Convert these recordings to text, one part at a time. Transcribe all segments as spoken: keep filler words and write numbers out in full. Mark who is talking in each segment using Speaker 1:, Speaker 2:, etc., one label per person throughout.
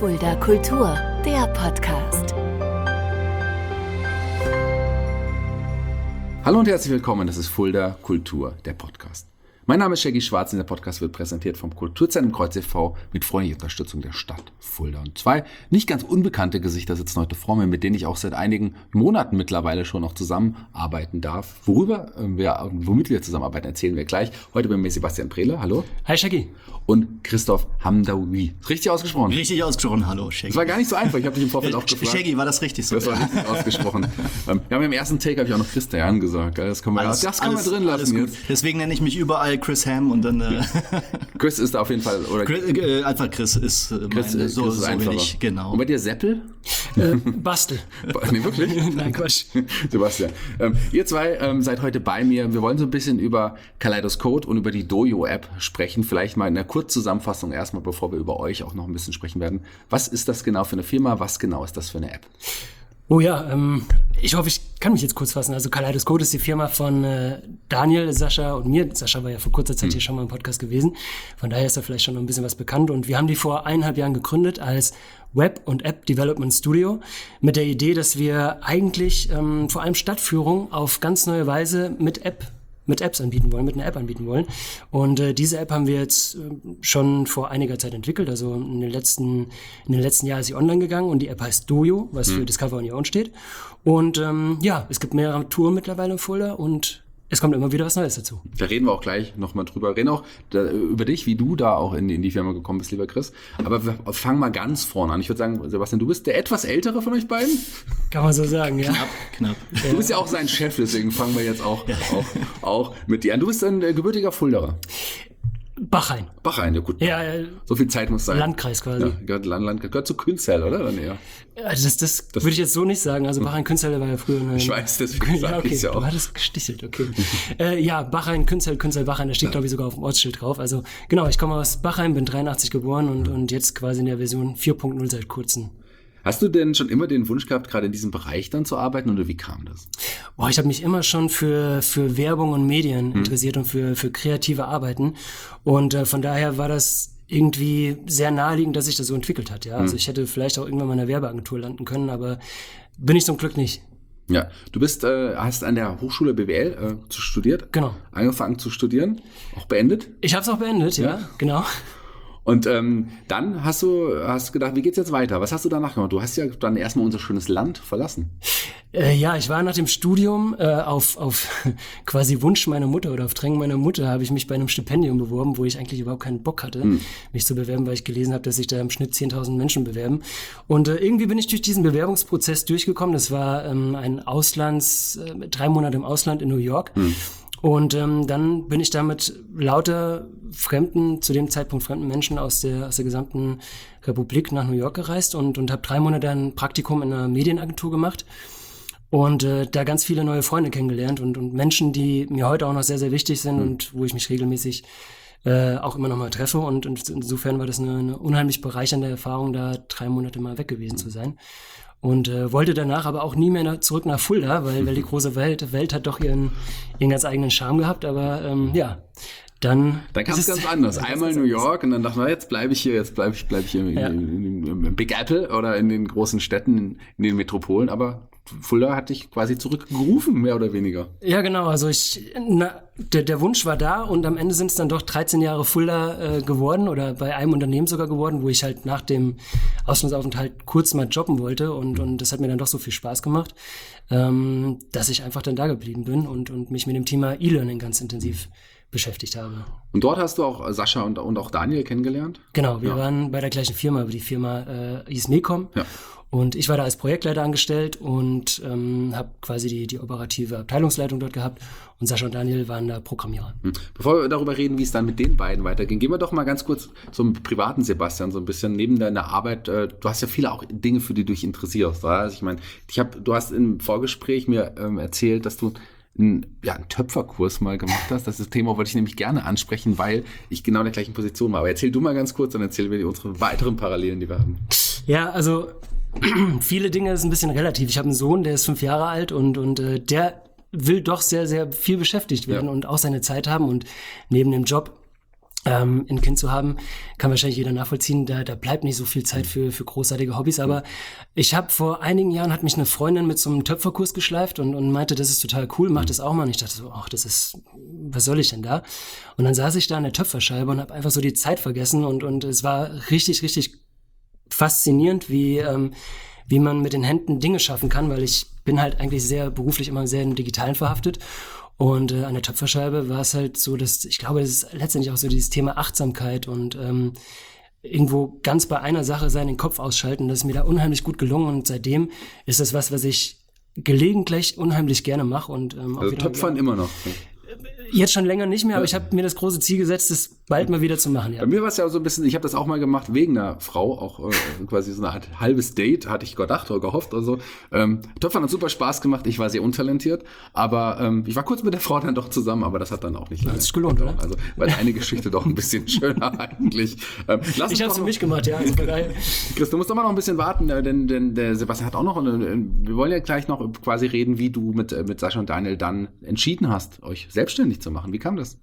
Speaker 1: Fulda Kultur, der Podcast.
Speaker 2: Hallo und herzlich willkommen, das ist Fulda Kultur, der Podcast. Mein Name ist Shaggy Schwarz und der Podcast wird präsentiert vom Kulturzentrum Kreuz e V mit freundlicher Unterstützung der Stadt Fulda. Und zwei nicht ganz unbekannte Gesichter sitzen heute vor mir, mit denen ich auch seit einigen Monaten mittlerweile schon noch zusammenarbeiten darf. Worüber wir, womit wir zusammenarbeiten, erzählen wir gleich. Heute bei mir Sebastian Prehle, hallo.
Speaker 3: Hi Shaggy.
Speaker 2: Und Christoph Hamdaoui. Richtig ausgesprochen?
Speaker 3: Richtig ausgesprochen, hallo Shaggy.
Speaker 2: Das war gar nicht so einfach, ich habe dich im Vorfeld auch gefragt.
Speaker 3: Shaggy, war das richtig so?
Speaker 2: Das war richtig ausgesprochen. Wir haben im ersten Take, habe ich auch noch Christian gesagt. Das können wir,
Speaker 3: alles,
Speaker 2: das können
Speaker 3: alles,
Speaker 2: wir drin lassen jetzt.
Speaker 3: Deswegen nenne ich mich überall Chris Ham und dann... Äh
Speaker 2: Chris ist da auf jeden Fall... Oder
Speaker 3: Chris, äh, einfach Chris ist äh,
Speaker 2: Chris,
Speaker 3: meine, so,
Speaker 2: Chris ist
Speaker 3: so
Speaker 2: einfacher.
Speaker 3: will ich, genau.
Speaker 2: Und bei dir Seppel?
Speaker 3: Äh, Bastel.
Speaker 2: Nee, wirklich?
Speaker 3: Nein, Quatsch.
Speaker 2: Sebastian. Ähm, ihr zwei ähm, seid heute bei mir. Wir wollen so ein bisschen über Kaleidoscope und über die Dojo-App sprechen. Vielleicht mal in einer Kurzzusammenfassung erstmal, bevor wir über euch auch noch ein bisschen sprechen werden. Was ist das genau für eine Firma? Was genau ist das für eine App?
Speaker 3: Oh ja, ähm, ich hoffe, ich kann mich jetzt kurz fassen. Also Kaleidoscope ist die Firma von äh, Daniel, Sascha und mir. Sascha war ja vor kurzer Zeit hm. hier schon mal im Podcast gewesen. Von daher ist da vielleicht schon noch ein bisschen was bekannt. Und wir haben die vor eineinhalb Jahren gegründet als Web- und App-Development Studio mit der Idee, dass wir eigentlich ähm, vor allem Stadtführung auf ganz neue Weise mit App mit Apps anbieten wollen, mit einer App anbieten wollen. Und äh, diese App haben wir jetzt äh, schon vor einiger Zeit entwickelt. Also in den letzten, in den letzten Jahren ist sie online gegangen und die App heißt Dojo, was mhm. für Discover on Your Own steht. Und ähm, ja, es gibt mehrere Touren mittlerweile im Fulda und es kommt immer wieder was Neues dazu. Da
Speaker 2: reden wir auch gleich nochmal drüber. Wir reden auch da, über dich, wie du da auch in die, in die Firma gekommen bist, lieber Chris. Aber wir fangen mal ganz vorne an. Ich würde sagen, Sebastian, du bist der etwas ältere von euch beiden?
Speaker 3: Kann man so sagen, ja.
Speaker 2: Knapp, knapp. Du bist ja auch sein Chef, deswegen fangen wir jetzt auch, ja. auch, auch mit dir an. Du bist ein äh, gebürtiger Fuldaer.
Speaker 3: Bachrhein.
Speaker 2: Bachrhein, ja gut.
Speaker 3: Ja, ja,
Speaker 2: so viel Zeit muss sein.
Speaker 3: Landkreis quasi.
Speaker 2: Ja, gehört, Land, Land, gehört zu Künzell, oder? Dann eher.
Speaker 3: Das, das, das würde ich jetzt so nicht sagen. Also Bachrhein-Künzell war ja früher eine...
Speaker 2: Ich weiß, deswegen
Speaker 3: ja, okay.
Speaker 2: ja auch.
Speaker 3: Du hattest gestichelt, okay. äh, ja, Bachrhein-Künzell, Künzell-Bachrhein, das steht, ja. glaube ich, sogar auf dem Ortsschild drauf. Also genau, ich komme aus Bachrhein, bin dreiundachtzig geboren und, und jetzt quasi in der Version vier Punkt null seit kurzem.
Speaker 2: Hast du denn schon immer den Wunsch gehabt, gerade in diesem Bereich dann zu arbeiten oder wie kam das?
Speaker 3: Boah, ich habe mich immer schon für für Werbung und Medien hm. interessiert und für für kreative Arbeiten und äh, von daher war das irgendwie sehr naheliegend, dass sich das so entwickelt hat. Ja, hm. also ich hätte vielleicht auch irgendwann mal in einer Werbeagentur landen können, aber bin ich zum Glück nicht.
Speaker 2: Ja, du bist äh, hast an der Hochschule B W L äh, zu studiert.
Speaker 3: Genau.
Speaker 2: Angefangen zu studieren, auch beendet?
Speaker 3: Ich habe es auch beendet, ja, ja genau.
Speaker 2: Und ähm, dann hast du hast gedacht, wie geht's jetzt weiter? Was hast du danach gemacht? Du hast ja dann erstmal unser schönes Land verlassen.
Speaker 3: Äh, ja, ich war nach dem Studium äh, auf auf quasi Wunsch meiner Mutter oder auf Drängen meiner Mutter habe ich mich bei einem Stipendium beworben, wo ich eigentlich überhaupt keinen Bock hatte, hm. mich zu bewerben, weil ich gelesen habe, dass sich da im Schnitt zehntausend Menschen bewerben. Und äh, irgendwie bin ich durch diesen Bewerbungsprozess durchgekommen. Das war ähm, ein Auslands, äh, drei Monate im Ausland in New York. Hm. Und ähm, dann bin ich da mit lauter fremden, zu dem Zeitpunkt fremden Menschen aus der aus der gesamten Republik nach New York gereist und und habe drei Monate ein Praktikum in einer Medienagentur gemacht und äh, da ganz viele neue Freunde kennengelernt und und Menschen, die mir heute auch noch sehr, sehr wichtig sind mhm. und wo ich mich regelmäßig äh, auch immer noch mal treffe. Und, und insofern war das eine, eine unheimlich bereichernde Erfahrung, da drei Monate mal weg gewesen mhm. zu sein. Und äh, wollte danach aber auch nie mehr nach, zurück nach Fulda, weil, weil die große Welt, Welt hat doch ihren, ihren ganz eigenen Charme gehabt. Aber ähm, ja, dann...
Speaker 2: Dann kam es ganz anders. Einmal New York und dann dachte man, jetzt bleibe ich hier, jetzt bleibe ich, bleib ich hier ja. in, in, in Big Apple oder in den großen Städten, in, in den Metropolen. Aber Fulda hat dich quasi zurückgerufen, mehr oder weniger.
Speaker 3: Ja, genau. Also ich, na, der, der Wunsch war da und am Ende sind es dann doch dreizehn Jahre Fulda äh, geworden oder bei einem Unternehmen sogar geworden, wo ich halt nach dem Auslandsaufenthalt kurz mal jobben wollte und, und das hat mir dann doch so viel Spaß gemacht, ähm, dass ich einfach dann da geblieben bin und, und mich mit dem Thema E-Learning ganz intensiv beschäftigt habe.
Speaker 2: Und dort hast du auch Sascha und, und auch Daniel kennengelernt?
Speaker 3: Genau, wir
Speaker 2: ja.
Speaker 3: waren bei der gleichen Firma, die Firma äh, hieß Mecom.
Speaker 2: Ja.
Speaker 3: Und ich war da als Projektleiter angestellt und ähm, habe quasi die, die operative Abteilungsleitung dort gehabt. Und Sascha und Daniel waren da Programmierer.
Speaker 2: Bevor wir darüber reden, wie es dann mit den beiden weiterging, gehen wir doch mal ganz kurz zum privaten Sebastian, so ein bisschen neben deiner Arbeit. Äh, du hast ja viele auch Dinge, für die du dich interessierst. Also ich meine, ich hab, du hast im Vorgespräch mir ähm, erzählt, dass du einen, ja, einen Töpferkurs mal gemacht hast. Das Thema wollte ich nämlich gerne ansprechen, weil ich genau in der gleichen Position war. Aber erzähl du mal ganz kurz, dann erzählen wir dir unsere weiteren Parallelen, die wir haben.
Speaker 3: Ja, also viele Dinge ist ein bisschen relativ. Ich habe einen Sohn, der ist fünf Jahre alt und, und äh, der will doch sehr, sehr viel beschäftigt werden ja. und auch seine Zeit haben. Und neben dem Job ähm, ein Kind zu haben, kann wahrscheinlich jeder nachvollziehen, da, da bleibt nicht so viel Zeit für, für großartige Hobbys, aber ich habe vor einigen Jahren, hat mich eine Freundin mit so einem Töpferkurs geschleift und, und meinte, das ist total cool, mach das auch mal. Und ich dachte so, ach, das ist, was soll ich denn da? Und dann saß ich da an der Töpferscheibe und habe einfach so die Zeit vergessen und, und es war richtig, richtig faszinierend, wie, ähm, wie man mit den Händen Dinge schaffen kann, weil ich bin halt eigentlich sehr beruflich immer sehr im Digitalen verhaftet. Und äh, an der Töpferscheibe war es halt so, dass ich glaube, das ist letztendlich auch so dieses Thema Achtsamkeit und ähm, irgendwo ganz bei einer Sache sein, den Kopf ausschalten. Das ist mir da unheimlich gut gelungen und seitdem ist das was, was ich gelegentlich unheimlich gerne mache. Und ähm,
Speaker 2: also Töpfern immer noch.
Speaker 3: Jetzt schon länger nicht mehr, aber ich habe mir das große Ziel gesetzt, das bald mal wieder zu machen. Ja.
Speaker 2: Bei mir war es ja so ein bisschen, ich habe das auch mal gemacht wegen einer Frau, auch äh, quasi so eine Art halbes Date, hatte ich gedacht oder gehofft oder so. Ähm, Töpfern hat super Spaß gemacht, ich war sehr untalentiert, aber ähm, ich war kurz mit der Frau dann doch zusammen, aber das hat dann auch nicht lange.
Speaker 3: Das ist gelohnt, oder?
Speaker 2: Also war eine Geschichte doch ein bisschen schöner eigentlich. Ähm, lass
Speaker 3: ich habe es für mich gemacht, ja. Also geil.
Speaker 2: Chris, du musst doch mal noch ein bisschen warten, denn, denn der Sebastian hat auch noch, wir wollen ja gleich noch quasi reden, wie du mit, mit Sascha und Daniel dann entschieden hast, euch selbstständig zu machen. Wie kam das?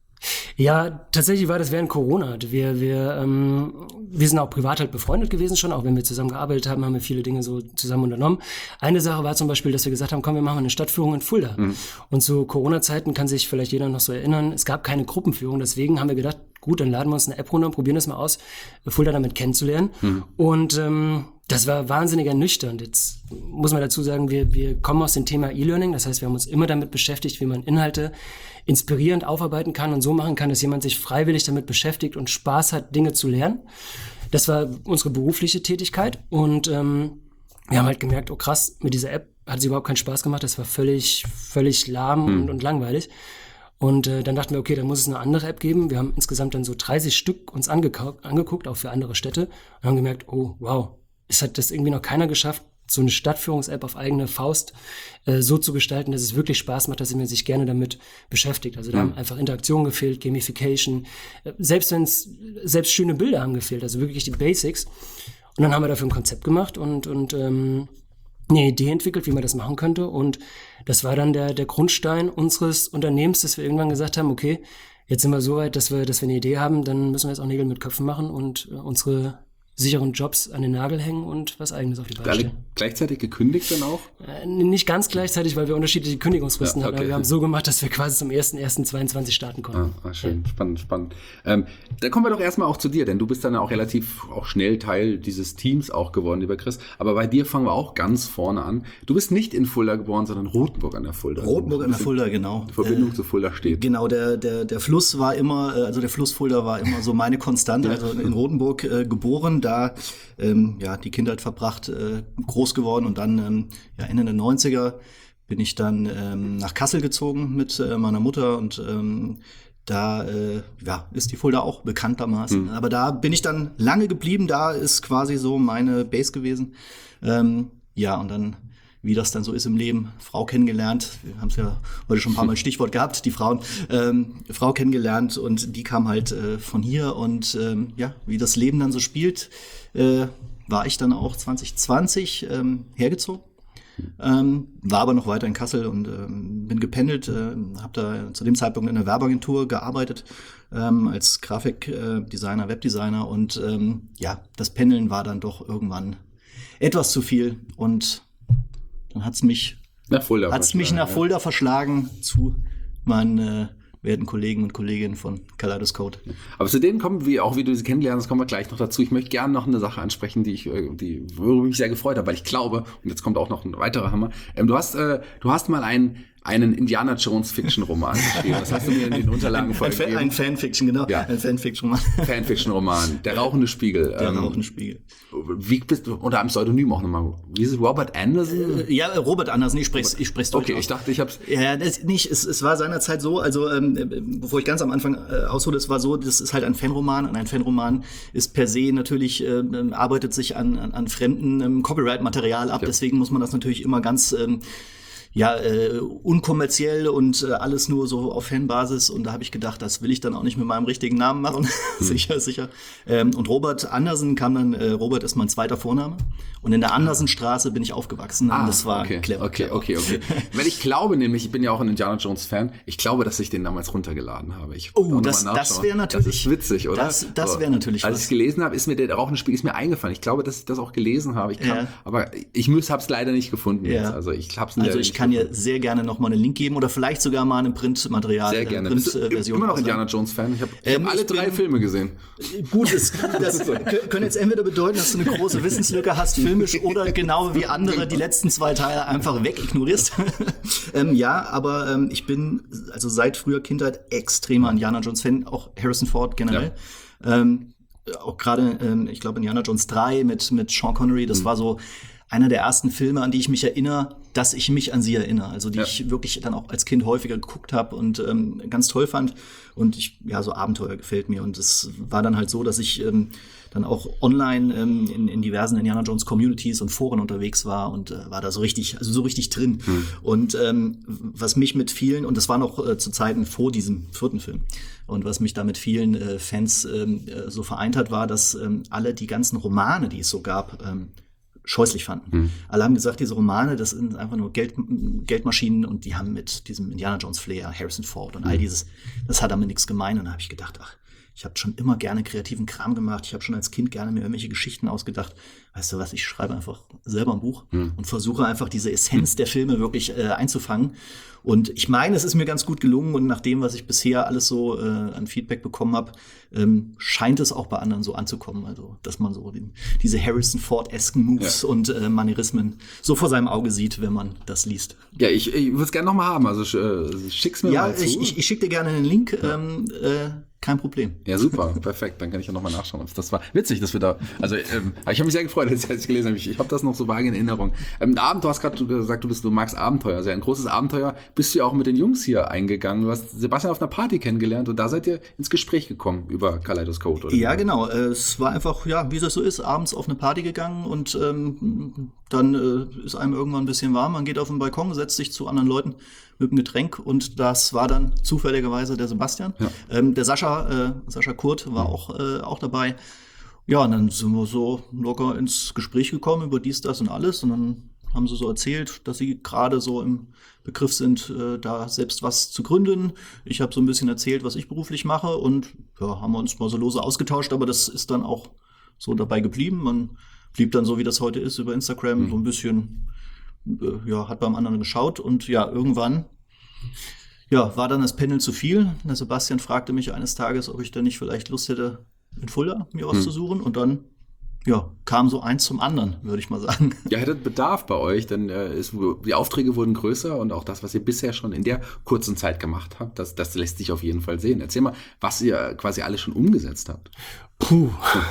Speaker 3: Ja, tatsächlich war das während Corona. Wir, wir, ähm, wir sind auch privat halt befreundet gewesen schon, auch wenn wir zusammen gearbeitet haben, haben wir viele Dinge so zusammen unternommen. Eine Sache war zum Beispiel, dass wir gesagt haben, komm, wir machen eine Stadtführung in Fulda. Mhm. Und zu Corona-Zeiten kann sich vielleicht jeder noch so erinnern, es gab keine Gruppenführung, deswegen haben wir gedacht, gut, dann laden wir uns eine App runter und probieren das mal aus, Fulda damit kennenzulernen. Mhm. Und ähm, das war wahnsinnig ernüchternd. Jetzt muss man dazu sagen, wir, wir kommen aus dem Thema E-Learning, das heißt, wir haben uns immer damit beschäftigt, wie man Inhalte inspirierend aufarbeiten kann und so machen kann, dass jemand sich freiwillig damit beschäftigt und Spaß hat, Dinge zu lernen. Das war unsere berufliche Tätigkeit und ähm, wir haben halt gemerkt, oh krass, mit dieser App hat es überhaupt keinen Spaß gemacht, das war völlig, völlig lahm mhm. und, und langweilig. Und äh, dann dachten wir, okay, dann muss es eine andere App geben. Wir haben insgesamt dann so dreißig Stück uns angekau- angeguckt, auch für andere Städte und haben gemerkt, oh wow, es hat das irgendwie noch keiner geschafft, so eine Stadtführungs-App auf eigene Faust äh, so zu gestalten, dass es wirklich Spaß macht, dass man sich gerne damit beschäftigt. Also da mhm. haben einfach Interaktionen gefehlt, Gamification, äh, selbst wenn es, selbst schöne Bilder haben gefehlt, also wirklich die Basics. Und dann haben wir dafür ein Konzept gemacht und, und ähm, eine Idee entwickelt, wie man das machen könnte. Und das war dann der, der Grundstein unseres Unternehmens, dass wir irgendwann gesagt haben, okay, jetzt sind wir so weit, dass wir, dass wir eine Idee haben, dann müssen wir jetzt auch Nägel mit Köpfen machen und äh, unsere sicheren Jobs an den Nagel hängen und was Eigenes auf die Beine stellen.
Speaker 2: Alle gleichzeitig gekündigt dann auch?
Speaker 3: Äh, nicht ganz gleichzeitig, weil wir unterschiedliche Kündigungsfristen
Speaker 2: ja, okay.
Speaker 3: hatten, aber wir haben so gemacht, dass wir quasi zum ersten ersten zweiundzwanzig starten konnten.
Speaker 2: Ah, ah, schön, ja. spannend, spannend. Ähm, dann kommen wir doch erstmal auch zu dir, denn du bist dann auch relativ auch schnell Teil dieses Teams auch geworden, lieber Chris. Aber bei dir fangen wir auch ganz vorne an. Du bist nicht in Fulda geboren, sondern Rothenburg an der Fulda.
Speaker 4: Rothenburg an der Fulda, genau.
Speaker 2: Die Verbindung
Speaker 4: äh,
Speaker 2: zu Fulda steht.
Speaker 4: Genau, der, der, der Fluss war immer, also der Fluss Fulda war immer so meine Konstante. Also in Rothenburg äh, geboren, da ähm, ja die Kindheit verbracht, äh, groß geworden und dann ähm, ja, Ende der neunziger bin ich dann ähm, nach Kassel gezogen mit äh, meiner Mutter und ähm, da äh, ja, ist die Fulda auch bekanntermaßen. Mhm. Aber da bin ich dann lange geblieben, da ist quasi so meine Base gewesen. Ähm, ja, und dann, wie das dann so ist im Leben, Frau kennengelernt. Wir haben es ja heute schon ein paar Mal Stichwort gehabt, die Frauen. Ähm, Frau kennengelernt und die kam halt äh, von hier. Und ähm, ja, wie das Leben dann so spielt, äh, war ich dann auch zwanzig zwanzig ähm, hergezogen. Ähm, war aber noch weiter in Kassel und ähm, bin gependelt, äh, habe da zu dem Zeitpunkt in einer Werbeagentur gearbeitet ähm, als Grafikdesigner, Webdesigner und ähm, ja, das Pendeln war dann doch irgendwann etwas zu viel und dann hat's mich
Speaker 2: nach Fulda,
Speaker 4: hat's mich nach Fulda ja. verschlagen zu meinen äh, werden Kollegen und Kolleginnen von Kaleidoscope.
Speaker 2: Aber zu denen kommen wir, auch wie du sie kennenlernst, kommen wir gleich noch dazu. Ich möchte gerne noch eine Sache ansprechen, die ich, die, worüber mich sehr gefreut habe, weil ich glaube, und jetzt kommt auch noch ein weiterer Hammer, ähm, du hast, äh, du hast mal einen, einen Indiana Jones Fiction-Roman geschrieben. Das hast du mir in den Unterlagen vorgegeben.
Speaker 4: Ein Fanfiction, genau.
Speaker 2: Ja.
Speaker 4: Ein Fanfiction-Roman.
Speaker 2: Fanfiction-Roman. Der rauchende Spiegel.
Speaker 4: Der
Speaker 2: ähm,
Speaker 4: rauchende Spiegel.
Speaker 2: Wie bist du, unter einem Pseudonym auch nochmal, wie ist es, Robert Anderson?
Speaker 4: Äh, ja, Robert Anderson, ich spreche ich spreche
Speaker 2: Okay, ich dachte, ich hab's.
Speaker 4: Ja, das nicht, es, es war seinerzeit so, also ähm, bevor ich ganz am Anfang äh, aushole, es war so, das ist halt ein Fanroman und ein Fanroman ist per se natürlich, äh, arbeitet sich an, an, an fremden ähm, Copyright-Material ab, ja. Deswegen muss man das natürlich immer ganz ähm, ja, äh, unkommerziell und äh, alles nur so auf Fanbasis. Und da habe ich gedacht, das will ich dann auch nicht mit meinem richtigen Namen machen. Mhm. sicher, sicher. Ähm, und Robert Andersen kam dann, äh, Robert ist mein zweiter Vorname. Und in der Andersenstraße bin ich aufgewachsen.
Speaker 2: Ah,
Speaker 4: und das war
Speaker 2: okay,
Speaker 4: clever.
Speaker 2: Okay,
Speaker 4: clever.
Speaker 2: okay, okay. Weil ich glaube nämlich, ich bin ja auch ein Indiana Jones-Fan, ich glaube, dass ich den damals runtergeladen habe. Ich
Speaker 4: oh, das, das wäre natürlich...
Speaker 2: Das ist witzig, oder?
Speaker 4: Das, das wäre natürlich
Speaker 2: Als
Speaker 4: was.
Speaker 2: ich es gelesen habe, ist mir der Rauchenspiegel ist mir eingefallen. Ich glaube, dass ich das auch gelesen habe. Ich kann,
Speaker 4: Ja.
Speaker 2: Aber ich habe es leider nicht gefunden.
Speaker 4: Ja.
Speaker 2: Jetzt. Also ich hab's
Speaker 4: Also ich kann dir sehr gerne noch mal einen Link geben oder vielleicht sogar mal ein Printmaterial.
Speaker 2: Sehr gerne.
Speaker 4: Print,
Speaker 2: Bist du
Speaker 4: äh, Version
Speaker 2: immer noch
Speaker 4: ausleihen.
Speaker 2: Indiana Jones-Fan? Ich habe
Speaker 4: Ähm,
Speaker 2: hab alle
Speaker 4: ich
Speaker 2: drei
Speaker 4: bin-
Speaker 2: Filme gesehen.
Speaker 4: Gut, es, das könnte jetzt entweder bedeuten, dass du eine große Wissenslücke hast, filmisch, oder genau wie andere die letzten zwei Teile einfach wegignorierst. ähm, ja, aber ähm, ich bin also seit früher Kindheit extremer Indiana Jones-Fan, auch Harrison Ford generell. Ähm, auch gerade, ähm, ich glaube, Indiana Jones drei mit, mit Sean Connery, das mhm. war so einer der ersten Filme, an die ich mich erinnere, dass ich mich an sie erinnere. Also die ja. ich wirklich dann auch als Kind häufiger geguckt habe und ähm, ganz toll fand. Und ich, ja, so Abenteuer gefällt mir. Und es war dann halt so, dass ich ähm, dann auch online ähm, in, in diversen Indiana Jones Communities und Foren unterwegs war und äh, war da so richtig, also so richtig drin. Hm. Und ähm, was mich mit vielen, und das war noch äh, zu Zeiten vor diesem vierten Film, und was mich da mit vielen äh, Fans ähm, äh, so vereint hat, war, dass ähm, alle die ganzen Romane, die es so gab, ähm, scheußlich fanden. Mhm. Alle haben gesagt, diese Romane, das sind einfach nur Geld, Geldmaschinen und die haben mit diesem Indiana Jones Flair, Harrison Ford und all dieses, das hat damit nichts gemein. Und da habe ich gedacht, ach, ich habe schon immer gerne kreativen Kram gemacht. Ich habe schon als Kind gerne mir irgendwelche Geschichten ausgedacht. Weißt du was, ich schreibe einfach selber ein Buch mhm. und versuche einfach diese Essenz der Filme wirklich äh, einzufangen. Und ich meine, es ist mir ganz gut gelungen und nach dem, was ich bisher alles so äh, an Feedback bekommen habe, ähm, scheint es auch bei anderen so anzukommen. Also, dass man so den, diese Harrison Ford-esken Moves ja. und äh, Manierismen so vor seinem Auge sieht, wenn man das liest.
Speaker 2: Ja, ich, ich würde es gerne nochmal haben. Also äh, schick's mir
Speaker 4: ja,
Speaker 2: mal zu.
Speaker 4: Ja, ich, ich, ich schicke dir gerne einen Link. Ja. Ähm, äh, Kein Problem.
Speaker 2: Ja, super, perfekt. Dann kann ich ja nochmal nachschauen. Das war witzig, dass wir da, also ähm, ich habe mich sehr gefreut, als ich gelesen habe. Ich, ich habe das noch so vage in Erinnerung. Ähm, Abend, du hast gerade gesagt, du, bist, du magst Abenteuer. Also ein großes Abenteuer bist du ja auch mit den Jungs hier eingegangen. Du hast Sebastian auf einer Party kennengelernt und da seid ihr ins Gespräch gekommen über Kaleidoscope, oder?
Speaker 4: Ja, genau. Es war einfach, ja, wie das so ist, abends auf eine Party gegangen und ähm, dann äh, ist einem irgendwann ein bisschen warm. Man geht auf den Balkon, setzt sich zu anderen Leuten mit einem Getränk und das war dann zufälligerweise der Sebastian. Ja. Ähm, der Sascha, äh, Sascha Kurt war auch, äh, auch dabei. Ja, und dann sind wir so locker ins Gespräch gekommen über dies, das und alles. Und dann haben sie so erzählt, dass sie gerade so im Begriff sind, äh, da selbst was zu gründen. Ich habe so ein bisschen erzählt, was ich beruflich mache und ja, haben wir uns mal so lose ausgetauscht, aber das ist dann auch so dabei geblieben. Man blieb dann so, wie das heute ist, über Instagram mhm. so ein bisschen, äh, ja, hat beim anderen geschaut und ja, irgendwann ja, war dann das Panel zu viel. Der Sebastian fragte mich eines Tages, ob ich denn nicht vielleicht Lust hätte, in Fulda mir was mhm. zu suchen und dann ja, kam so eins zum anderen, würde ich mal sagen.
Speaker 2: Ja, hättet Bedarf bei euch, denn äh, ist, die Aufträge wurden größer und auch das, was ihr bisher schon in der kurzen Zeit gemacht habt, das, das lässt sich auf jeden Fall sehen. Erzähl mal, was ihr quasi alles schon umgesetzt habt.
Speaker 3: Puh,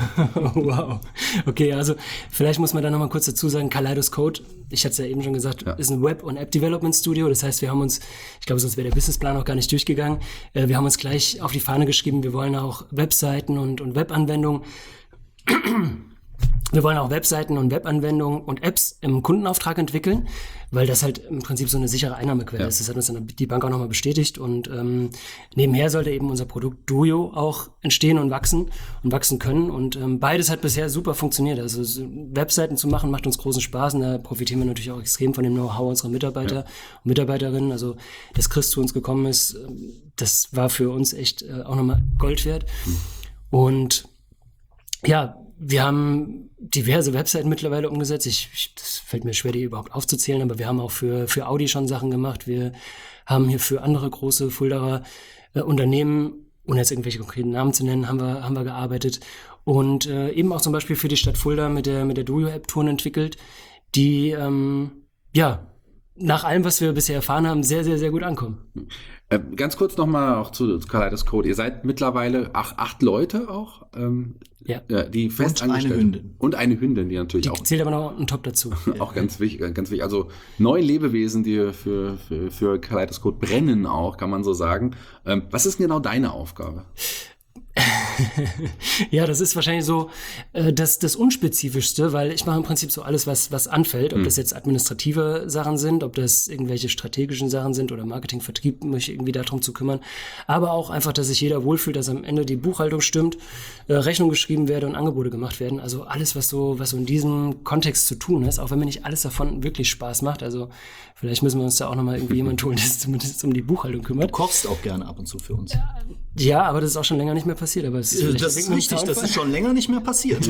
Speaker 3: wow. Okay, also vielleicht muss man da nochmal kurz dazu sagen, Kaleidoscope, ich hatte es ja eben schon gesagt, ja. ist ein Web- und App-Development-Studio. Das heißt, wir haben uns, ich glaube, sonst wäre der Businessplan auch gar nicht durchgegangen, äh, wir haben uns gleich auf die Fahne geschrieben, wir wollen auch Webseiten und, und Webanwendungen Wir wollen auch Webseiten und Webanwendungen und Apps im Kundenauftrag entwickeln, weil das halt im Prinzip so eine sichere Einnahmequelle ja. ist. Das hat uns dann die Bank auch nochmal bestätigt. Und ähm, nebenher sollte eben unser Produkt Duo auch entstehen und wachsen und wachsen können. Und ähm, beides hat bisher super funktioniert. Also so Webseiten zu machen macht uns großen Spaß. Und da profitieren wir natürlich auch extrem von dem Know-how unserer Mitarbeiter ja. und Mitarbeiterinnen. Also, dass Chris zu uns gekommen ist, das war für uns echt äh, auch nochmal Gold wert. Mhm. Und ja, wir haben diverse Webseiten mittlerweile umgesetzt. Ich, ich, das fällt mir schwer, die überhaupt aufzuzählen, aber wir haben auch für, für Audi schon Sachen gemacht. Wir haben hier für andere große Fuldaer äh, Unternehmen, ohne jetzt irgendwelche konkreten Namen zu nennen, haben wir, haben wir gearbeitet. Und äh, eben auch zum Beispiel für die Stadt Fulda mit der, mit der Duo-App Touren entwickelt, die, ähm, ja, nach allem, was wir bisher erfahren haben, sehr, sehr, sehr gut ankommen.
Speaker 2: Äh, ganz kurz nochmal auch zu, zu Kaleidoscope. Ihr seid mittlerweile ach, acht Leute auch, ähm,
Speaker 3: ja.
Speaker 2: ja, die fest
Speaker 4: und
Speaker 2: angestellt.
Speaker 4: eine Hündin.
Speaker 2: Und eine Hündin, die natürlich
Speaker 3: die
Speaker 2: auch.
Speaker 3: Zählt aber noch einen Top dazu.
Speaker 2: Auch ganz wichtig, ganz wichtig. Also neun Lebewesen, die für, für, für Kaleidoscope brennen auch, kann man so sagen. Ähm, was ist denn genau deine Aufgabe?
Speaker 3: Ja, das ist wahrscheinlich so äh, das, das Unspezifischste, weil ich mache im Prinzip so alles, was, was anfällt. Ob mhm. das jetzt administrative Sachen sind, ob das irgendwelche strategischen Sachen sind oder Marketing, Vertrieb, mich irgendwie darum zu kümmern. Aber auch einfach, dass sich jeder wohlfühlt, dass am Ende die Buchhaltung stimmt, äh, Rechnung geschrieben werde und Angebote gemacht werden. Also alles, was so, was so in diesem Kontext zu tun ist, auch wenn mir nicht alles davon wirklich Spaß macht. Also vielleicht müssen wir uns da auch nochmal irgendwie jemanden holen, der sich zumindest um die Buchhaltung kümmert.
Speaker 4: Du kochst auch gerne ab und zu für uns.
Speaker 3: Ja, aber das ist auch schon länger nicht mehr passiert. Aber es ist
Speaker 4: das ist richtig, das ist schon länger nicht mehr passiert.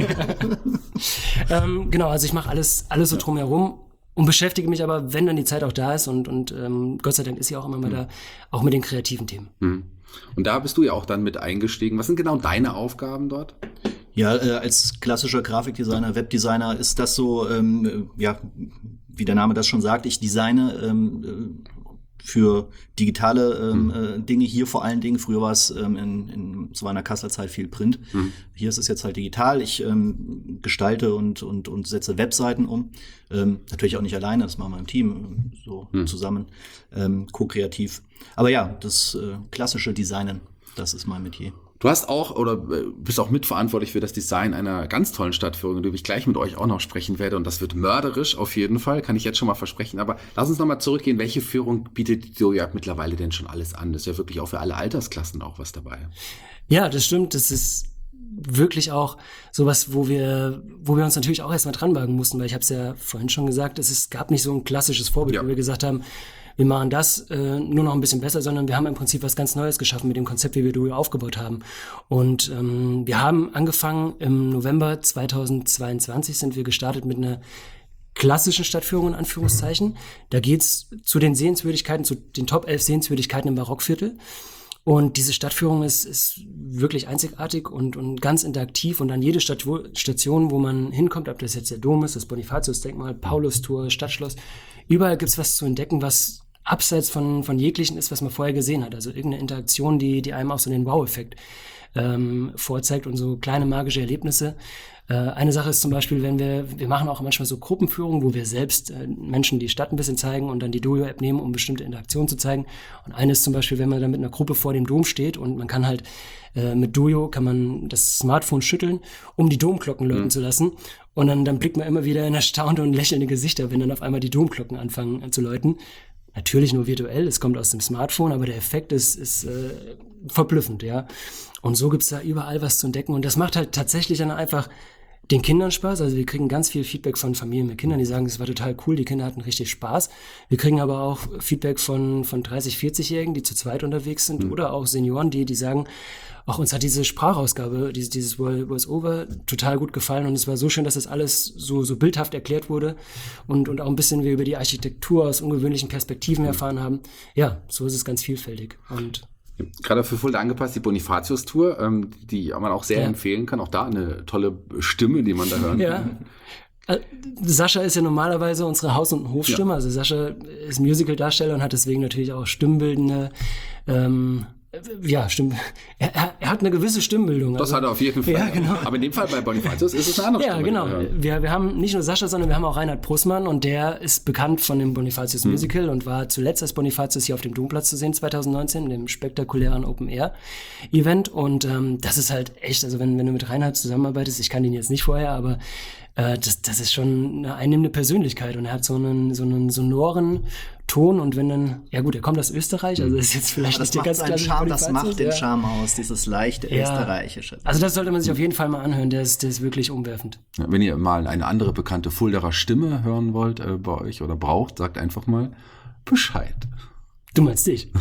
Speaker 3: ähm, genau, also ich mache alles, alles so drumherum und beschäftige mich aber, wenn dann die Zeit auch da ist und, und ähm, Gott sei Dank ist sie auch immer mal mhm. da, auch mit den kreativen Themen.
Speaker 2: Mhm. Und da bist du ja auch dann mit eingestiegen. Was sind genau deine Aufgaben dort?
Speaker 4: Ja, äh, als klassischer Grafikdesigner, Webdesigner ist das so, ähm, ja, wie der Name das schon sagt, ich designe ähm, für digitale ähm, mhm. Dinge hier vor allen Dingen. Früher war es ähm, in, in zu meiner Kasseler Zeit viel Print. Mhm. Hier ist es jetzt halt digital. Ich ähm, gestalte und, und, und setze Webseiten um. Ähm, natürlich auch nicht alleine, das machen wir im Team so mhm. zusammen, ähm, ko-kreativ. Aber ja, das äh, klassische Designen, das ist mein Metier.
Speaker 2: Du hast auch oder bist auch mitverantwortlich für das Design einer ganz tollen Stadtführung, über die ich gleich mit euch auch noch sprechen werde. Und das wird mörderisch auf jeden Fall, kann ich jetzt schon mal versprechen. Aber lass uns nochmal zurückgehen. Welche Führung bietet Dojo mittlerweile denn schon alles an? Das ist ja wirklich auch für alle Altersklassen auch was dabei.
Speaker 3: Ja, das stimmt. Das ist wirklich auch sowas, wo wir, wo wir uns natürlich auch erstmal dranwagen mussten, weil ich habe es ja vorhin schon gesagt, es ist, gab nicht so ein klassisches Vorbild, ja. wo wir gesagt haben, wir machen das äh, nur noch ein bisschen besser, sondern wir haben im Prinzip was ganz Neues geschaffen mit dem Konzept, wie wir Dojo aufgebaut haben. Und ähm, wir haben angefangen im November zweitausendzweiundzwanzig sind wir gestartet mit einer klassischen Stadtführung in Anführungszeichen. Da geht's zu den Sehenswürdigkeiten, zu den Top elf Sehenswürdigkeiten im Barockviertel. Und diese Stadtführung ist, ist wirklich einzigartig und, und ganz interaktiv. Und an jede Stadt, wo, Station, wo man hinkommt, ob das jetzt der Dom ist, das Bonifatius-Denkmal, Paulustor, Stadtschloss, überall gibt's was zu entdecken, was abseits von, von jeglichen ist, was man vorher gesehen hat. Also irgendeine Interaktion, die, die einem auch so den Wow-Effekt ähm, vorzeigt und so kleine magische Erlebnisse. Äh, eine Sache ist zum Beispiel, wenn wir, wir machen auch manchmal so Gruppenführungen, wo wir selbst äh, Menschen die Stadt ein bisschen zeigen und dann die Dojo-App nehmen, um bestimmte Interaktionen zu zeigen. Und eine ist zum Beispiel, wenn man dann mit einer Gruppe vor dem Dom steht und man kann halt äh, mit Dojo kann man das Smartphone schütteln, um die Domglocken läuten mhm. zu lassen. Und dann, dann blickt man immer wieder in erstaunte und lächelnde Gesichter, wenn dann auf einmal die Domglocken anfangen äh, zu läuten. Natürlich nur virtuell, es kommt aus dem Smartphone, aber der Effekt ist, ist äh, verblüffend, ja. Und so gibt's da überall was zu entdecken. Und das macht halt tatsächlich dann einfach den Kindern Spaß. Also wir kriegen ganz viel Feedback von Familien mit Kindern, die sagen, es war total cool, die Kinder hatten richtig Spaß. Wir kriegen aber auch Feedback von, von dreißig-, vierzig-Jährigen, die zu zweit unterwegs sind mhm. oder auch Senioren, die, die sagen, auch uns hat diese Sprachausgabe, dieses, dieses Voice-Over total gut gefallen und es war so schön, dass das alles so, so bildhaft erklärt wurde und, und auch ein bisschen wir über die Architektur aus ungewöhnlichen Perspektiven erfahren haben. Ja, so ist es ganz vielfältig. Und
Speaker 2: gerade für Fulda angepasst, die Bonifatius-Tour, ähm, die man auch sehr ja. empfehlen kann. Auch da eine tolle Stimme, die man da hören
Speaker 3: ja. kann. Sascha ist ja normalerweise unsere Haus- und Hofstimme. Ja. Also Sascha ist Musical-Darsteller und hat deswegen natürlich auch stimmbildende ähm, ja, stimmt. Er, er, er hat eine gewisse Stimmbildung.
Speaker 2: Das
Speaker 3: also,
Speaker 2: hat er auf jeden Fall.
Speaker 3: Ja, genau.
Speaker 2: Aber in dem Fall bei Bonifatius ist es eine andere
Speaker 3: ja,
Speaker 2: Stimme.
Speaker 3: Genau. Ja, genau. Wir, wir haben nicht nur Sascha, sondern wir haben auch Reinhard Prussmann und der ist bekannt von dem Bonifatius hm. Musical und war zuletzt als Bonifatius hier auf dem Domplatz zu sehen, zwanzig neunzehn, in dem spektakulären Open-Air-Event und ähm, das ist halt echt, also wenn, wenn du mit Reinhard zusammenarbeitest, ich kann ihn jetzt nicht vorher, aber äh, das, das ist schon eine einnehmende Persönlichkeit und er hat so einen, so einen sonoren Ton und wenn dann, ja gut, er kommt aus Österreich, also ist jetzt vielleicht
Speaker 4: das
Speaker 3: nicht der ganz
Speaker 4: klassische Charme, das macht den ja. Charme aus, dieses leichte ja. österreichische.
Speaker 3: Also das sollte man sich auf jeden Fall mal anhören, der ist, der ist wirklich umwerfend.
Speaker 2: Ja, wenn ihr mal eine andere bekannte Fuldaer Stimme hören wollt äh, bei euch oder braucht, sagt einfach mal Bescheid.
Speaker 3: Du meinst dich?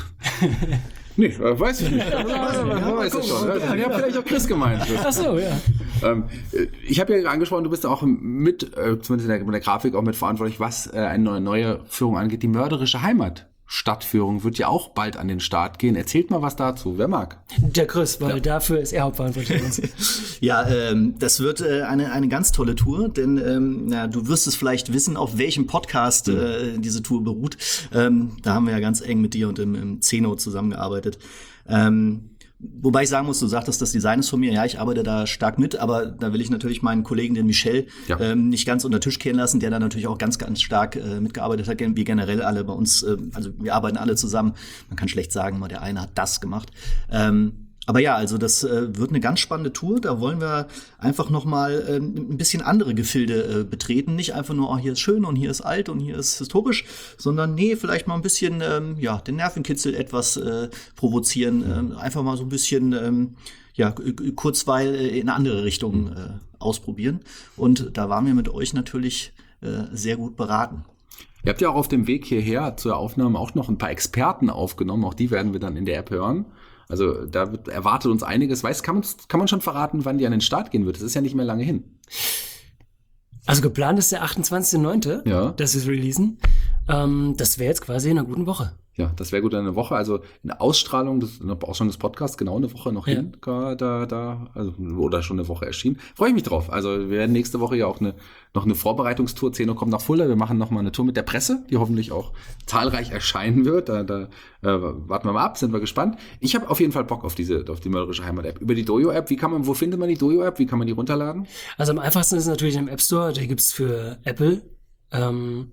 Speaker 2: Nee, äh, weiß ich nicht. Ja, ja, weiß ich schon. Ja, ich habe vielleicht auch Chris gemeint.
Speaker 3: Ach so, ja.
Speaker 2: Ähm, ich habe ja angesprochen, du bist auch mit, äh, zumindest in der, in der Grafik, auch mit verantwortlich, was äh, eine neue, neue Führung angeht. Die mörderische Heimatstadtführung wird ja auch bald an den Start gehen. Erzählt mal was dazu. Wer mag?
Speaker 3: Der Chris, weil ja. dafür ist er hauptverantwortlich.
Speaker 4: Ja, ähm, das wird äh, eine, eine ganz tolle Tour, denn ähm, na, du wirst es vielleicht wissen, auf welchem Podcast äh, diese Tour beruht. Ähm, da haben wir ja ganz eng mit dir und im, im Zeno zusammengearbeitet. Ähm, Wobei ich sagen muss, du sagtest, das Design ist von mir. Ja, ich arbeite da stark mit, aber da will ich natürlich meinen Kollegen, den Michel, ja. ähm, nicht ganz unter den Tisch kehren lassen, der da natürlich auch ganz, ganz stark äh, mitgearbeitet hat. Wir generell alle bei uns, äh, also wir arbeiten alle zusammen. Man kann schlecht sagen, mal der eine hat das gemacht. Ähm, Aber ja, also das äh, wird eine ganz spannende Tour. Da wollen wir einfach noch mal äh, ein bisschen andere Gefilde äh, betreten. Nicht einfach nur, oh, hier ist schön und hier ist alt und hier ist historisch, sondern nee, vielleicht mal ein bisschen ähm, ja, den Nervenkitzel etwas äh, provozieren. Äh, einfach mal so ein bisschen ähm, ja, Kurzweil in eine andere Richtung äh, ausprobieren. Und da waren wir mit euch natürlich äh, sehr gut beraten.
Speaker 2: Ihr habt ja auch auf dem Weg hierher zur Aufnahme auch noch ein paar Experten aufgenommen. Auch die werden wir dann in der App hören. Also da wird, erwartet uns einiges. Weißt, kann man, kann man schon verraten, wann die an den Start gehen wird? Das ist ja nicht mehr lange hin.
Speaker 3: Also geplant ist der achtundzwanzigster neunte
Speaker 2: Ja.
Speaker 3: dass wir es releasen. Ähm, das wäre jetzt quasi in einer guten Woche.
Speaker 2: Ja, das wäre gut eine Woche. Also eine Ausstrahlung des, eine Ausstrahlung des Podcasts, genau eine Woche noch
Speaker 3: Ja.
Speaker 2: hin. Da, da, also, oder schon eine Woche erschienen. Freue ich mich drauf. Also wir werden nächste Woche ja auch eine, noch eine Vorbereitungstour. Zeno kommt nach Fulda. Wir machen nochmal eine Tour mit der Presse, die hoffentlich auch zahlreich erscheinen wird. Da, da äh, warten wir mal ab, sind wir gespannt. Ich habe auf jeden Fall Bock auf diese, auf die mörderische Heimat-App. Über die Dojo-App, wie kann man, wo findet man die Dojo-App? Wie kann man die runterladen?
Speaker 3: Also am einfachsten ist es natürlich im App Store. Der gibt's für Apple. Ähm,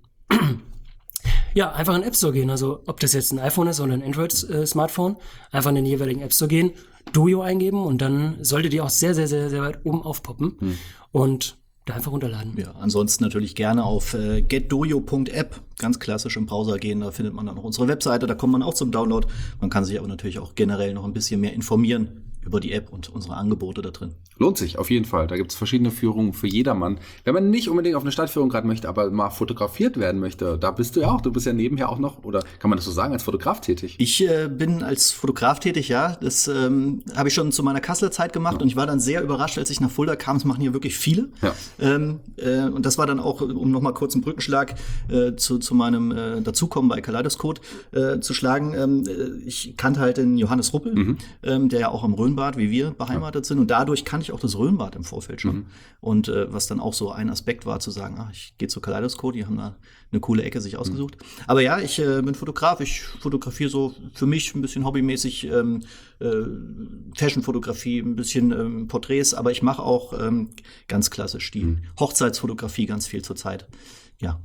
Speaker 3: ja, einfach in den App Store gehen. Also ob das jetzt ein iPhone ist oder ein Android-Smartphone, einfach in den jeweiligen App Store gehen, Dojo eingeben und dann sollte die auch sehr, sehr, sehr, sehr weit oben aufpoppen hm. und da einfach runterladen.
Speaker 4: Ja, ansonsten natürlich gerne auf äh, getdojo punkt app, ganz klassisch im Browser gehen, da findet man dann noch unsere Webseite, da kommt man auch zum Download. Man kann sich aber natürlich auch generell noch ein bisschen mehr informieren über die App und unsere Angebote da drin.
Speaker 2: Lohnt sich, auf jeden Fall. Da gibt es verschiedene Führungen für jedermann. Wenn man nicht unbedingt auf eine Stadtführung gerade möchte, aber mal fotografiert werden möchte, da bist du ja auch. Du bist ja nebenher auch noch, oder kann man das so sagen, als Fotograf tätig?
Speaker 4: Ich äh, bin als Fotograf tätig, ja. Das ähm, habe ich schon zu meiner Kasseler Zeit gemacht ja. und ich war dann sehr überrascht, als ich nach Fulda kam. Es machen hier wirklich viele. Ja. Ähm, äh, und das war dann auch, um nochmal kurz einen Brückenschlag äh, zu, zu meinem äh, Dazukommen bei Kaleidoskop äh, zu schlagen. Ähm, ich kannte halt den Johannes Ruppel, mhm. ähm, der ja auch am Rhönbad, wie wir, beheimatet ja. sind. Und dadurch kannte ich auch das Rhönbad im Vorfeld schon. Mhm. Und äh, was dann auch so ein Aspekt war, zu sagen, ach, ich gehe zu Kaleidoskop, die haben da eine coole Ecke sich ausgesucht. Mhm. Aber ja, ich äh, bin Fotograf, ich fotografiere so für mich ein bisschen hobbymäßig ähm, äh, Fashion-Fotografie, ein bisschen ähm, Porträts, aber ich mache auch ähm, ganz klassisch die mhm. Hochzeitsfotografie ganz viel zurzeit. Ja.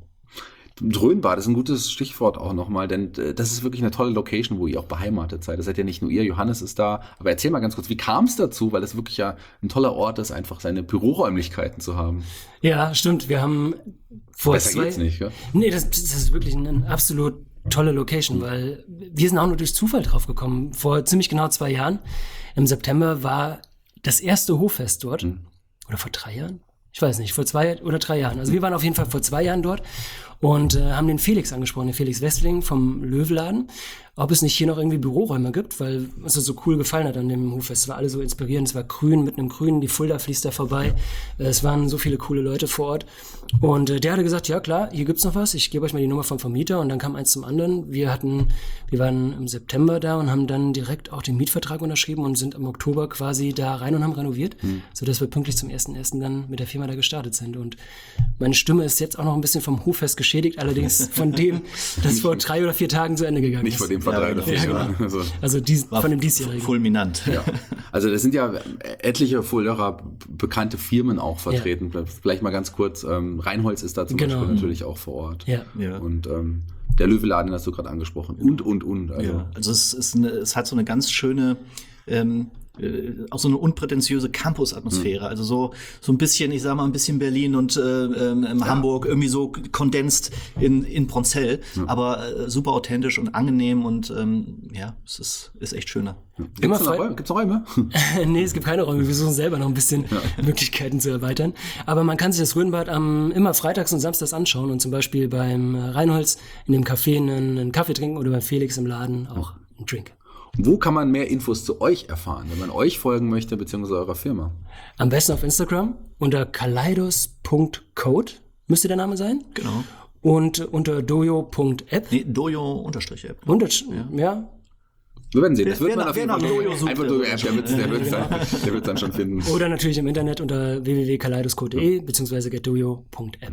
Speaker 2: Rhönbad ist ein gutes Stichwort auch nochmal, denn das ist wirklich eine tolle Location, wo ihr auch beheimatet seid. Das seid ja nicht nur ihr, Johannes ist da. Aber erzähl mal ganz kurz, wie kam es dazu? Weil es wirklich ja ein toller Ort ist, einfach seine Büroräumlichkeiten zu haben.
Speaker 3: Ja, stimmt. Wir haben vor
Speaker 2: Besser
Speaker 3: zwei...
Speaker 2: geht's nicht, gell?
Speaker 3: Nee, das, das ist wirklich eine absolut tolle Location, mhm. weil wir sind auch nur durch Zufall drauf gekommen. Vor ziemlich genau zwei Jahren, im September, war das erste Hoffest dort. Mhm. Oder vor drei Jahren? Ich weiß nicht, vor zwei oder drei Jahren. Also wir waren auf jeden Fall vor zwei Jahren dort und äh, haben den Felix angesprochen, den Felix Westling vom Löwladen, ob es nicht hier noch irgendwie Büroräume gibt, weil uns das so cool gefallen hat an dem Hoffest. Es war alles so inspirierend, es war grün mit einem Grünen, die Fulda fließt da vorbei. Ja. Es waren so viele coole Leute vor Ort. Und äh, der hatte gesagt, ja klar, hier gibt's noch was, ich gebe euch mal die Nummer vom Vermieter. Und dann kam eins zum anderen. Wir hatten, wir waren im September da und haben dann direkt auch den Mietvertrag unterschrieben und sind im Oktober quasi da rein und haben renoviert, mhm. sodass wir pünktlich zum ersten ersten dann mit der Firma da gestartet sind. Und meine Stimme ist jetzt auch noch ein bisschen vom Hoffest geschädigt, allerdings von dem, das vor drei oder vier Tagen zu Ende gegangen
Speaker 2: nicht
Speaker 3: ist.
Speaker 2: Nicht von dem vor drei oder vier Jahren.
Speaker 3: Ja, genau. Also dies, von dem diesjährigen.
Speaker 4: Fulminant.
Speaker 2: Ja. Also das sind ja etliche Fuldaer bekannte Firmen auch vertreten. Ja. Vielleicht mal ganz kurz, ähm, Reinholz ist da zum genau. Beispiel natürlich auch vor Ort.
Speaker 3: Ja.
Speaker 4: Ja.
Speaker 2: Und ähm, der Löweladen hast du gerade angesprochen. Und, und, und. Also,
Speaker 4: ja. also es, ist eine, es hat so eine ganz schöne ähm, auch so eine unprätentiöse Campus-Atmosphäre, mhm. also so so ein bisschen, ich sag mal, ein bisschen Berlin und äh, ähm, ja. Hamburg, irgendwie so kondensiert in in Bronzell, mhm. aber äh, super authentisch und angenehm und ähm, ja, es ist ist echt schöner.
Speaker 2: Gibt's Immer noch Räume? Gibt's noch Räume?
Speaker 3: Nee, es gibt keine Räume. Wir versuchen selber noch ein bisschen ja. Möglichkeiten zu erweitern. Aber man kann sich das Rhönbad am, immer freitags und samstags anschauen und zum Beispiel beim Reinholz in dem Café einen, einen Kaffee trinken oder beim Felix im Laden auch einen Drink.
Speaker 2: Wo kann man mehr Infos zu euch erfahren, wenn man euch folgen möchte, beziehungsweise eurer Firma?
Speaker 3: Am besten auf Instagram unter kaleidos punkt code müsste der Name sein.
Speaker 4: Genau.
Speaker 3: Und unter dojo punkt app.
Speaker 4: Nee, dojo-app.
Speaker 3: Unter, ja. ja.
Speaker 2: Wir werden sehen, das
Speaker 4: wer,
Speaker 2: wird man
Speaker 4: wer
Speaker 2: auf jeden Fall einfach Dojo-App, der wird es der wird's dann, der wird's dann schon finden.
Speaker 3: Oder natürlich im Internet unter w w w punkt kaleidos punkt de beziehungsweise getdojo punkt app.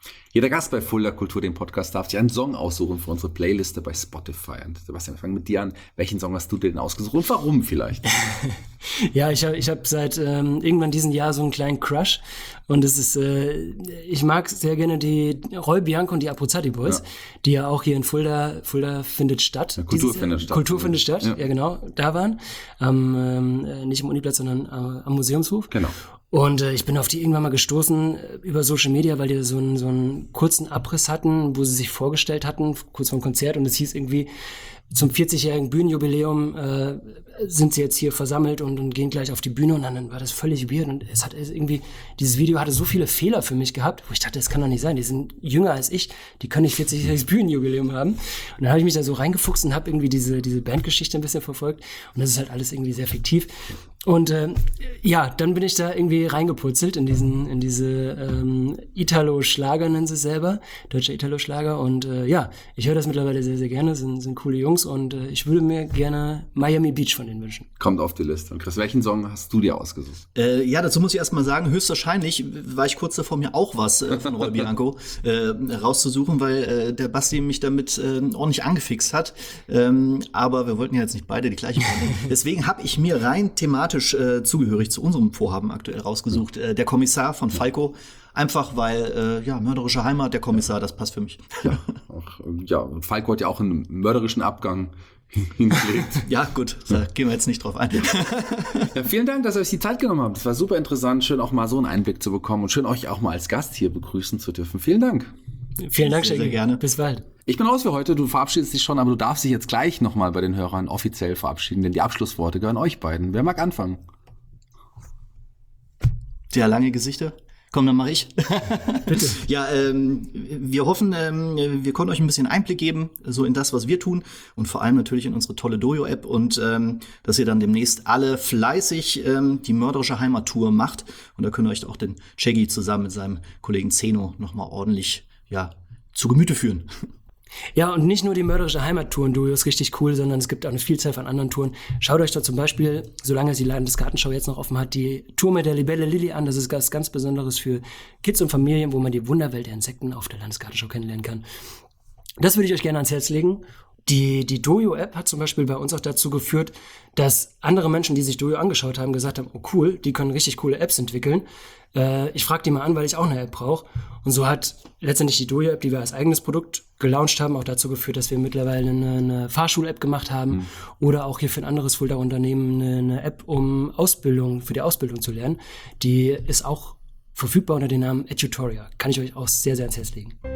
Speaker 2: Jeder Gast bei Fulda Kultur, dem Podcast, darf sich einen Song aussuchen für unsere Playliste bei Spotify. Und Sebastian, wir fangen mit dir an. Welchen Song hast du denn ausgesucht und warum vielleicht?
Speaker 3: Ja, ich habe ich hab seit ähm, irgendwann diesem Jahr so einen kleinen Crush und es ist, äh, ich mag sehr gerne die Roy Bianco und die Abruzzati Boys, ja. die ja auch hier in Fulda, Fulda findet statt.
Speaker 2: Ja, Kultur
Speaker 3: Dieses,
Speaker 2: findet statt.
Speaker 3: Kultur findet statt, ja, ja genau, da waren, ähm, äh, nicht im Uniplatz, sondern äh, am Museumshof.
Speaker 2: Genau.
Speaker 3: Und äh, ich bin auf die irgendwann mal gestoßen äh, über Social Media, weil die so einen, so einen kurzen Abriss hatten, wo sie sich vorgestellt hatten, kurz vor dem Konzert. Und es hieß irgendwie, zum vierzigjährigen Bühnenjubiläum äh, sind sie jetzt hier versammelt und, und gehen gleich auf die Bühne. Und dann, dann war das völlig weird. Und es hat irgendwie, dieses Video hatte so viele Fehler für mich gehabt, wo ich dachte, das kann doch nicht sein. Die sind jünger als ich, die können nicht vierzigjähriges Bühnenjubiläum haben. Und dann habe ich mich da so reingefuchst und habe irgendwie diese, diese Bandgeschichte ein bisschen verfolgt. Und das ist halt alles irgendwie sehr fiktiv. Und äh, ja, dann bin ich da irgendwie reingepurzelt in diesen, in diese ähm, Italo-Schlager, nennen sie es selber, deutsche Italo-Schlager. Und äh, ja, ich höre das mittlerweile sehr, sehr gerne, sind, sind coole Jungs und äh, ich würde mir gerne Miami Beach von denen wünschen.
Speaker 2: Kommt auf die Liste. Und Chris, welchen Song hast du dir ausgesucht?
Speaker 4: Äh, ja, dazu muss ich erstmal sagen, höchstwahrscheinlich war ich kurz davor, mir auch was äh, von Roy Bianco äh, rauszusuchen, weil äh, der Basti mich damit äh, ordentlich angefixt hat. Ähm, aber wir wollten ja jetzt nicht beide die gleiche machen. Deswegen habe ich mir rein thematisch Äh, zugehörig zu unserem Vorhaben aktuell rausgesucht. Äh, der Kommissar von Falco. Einfach weil, äh, ja, mörderische Heimat, der Kommissar, das passt für mich.
Speaker 2: Ja, auch, ja, Falco hat ja auch einen mörderischen Abgang hingelegt.
Speaker 4: Ja, gut, da gehen wir jetzt nicht drauf ein.
Speaker 2: Ja, vielen Dank, dass ihr euch die Zeit genommen habt. Es war super interessant, schön auch mal so einen Einblick zu bekommen und schön euch auch mal als Gast hier begrüßen zu dürfen. Vielen Dank.
Speaker 3: Vielen Dank,
Speaker 4: sehr,
Speaker 3: sehr
Speaker 4: gerne.
Speaker 3: Bis bald.
Speaker 2: Ich bin raus für heute, du verabschiedest dich schon, aber du darfst dich jetzt gleich nochmal bei den Hörern offiziell verabschieden, denn die Abschlussworte gehören euch beiden. Wer mag anfangen?
Speaker 4: Ja, lange Gesichter. Komm, dann mache ich.
Speaker 3: Bitte.
Speaker 4: Ja, ähm, wir hoffen, ähm, wir konnten euch ein bisschen Einblick geben, so in das, was wir tun und vor allem natürlich in unsere tolle Dojo-App und ähm, dass ihr dann demnächst alle fleißig ähm, die mörderische Heimat-Tour macht und da könnt ihr euch auch den Shaggy zusammen mit seinem Kollegen Zeno nochmal ordentlich, ja, zu Gemüte führen.
Speaker 3: Ja, und nicht nur die mörderische Heimat-Touren-Duo ist richtig cool, sondern es gibt auch eine Vielzahl von anderen Touren. Schaut euch da zum Beispiel, solange es die Landesgartenschau jetzt noch offen hat, die Tour mit der Libelle Lilly an. Das ist was ganz Besonderes für Kids und Familien, wo man die Wunderwelt der Insekten auf der Landesgartenschau kennenlernen kann. Das würde ich euch gerne ans Herz legen. Die, die Dojo-App hat zum Beispiel bei uns auch dazu geführt, dass andere Menschen, die sich Dojo angeschaut haben, gesagt haben, oh cool, die können richtig coole Apps entwickeln. Äh, ich frage die mal an, weil ich auch eine App brauche. Und so hat letztendlich die Dojo-App, die wir als eigenes Produkt gelauncht haben, auch dazu geführt, dass wir mittlerweile eine, eine Fahrschul-App gemacht haben mhm. oder auch hier für ein anderes Fulda-Unternehmen eine, eine App, um Ausbildung, für die Ausbildung zu lernen. Die ist auch verfügbar unter dem Namen Edutoria. Kann ich euch auch sehr, sehr ans Herz legen.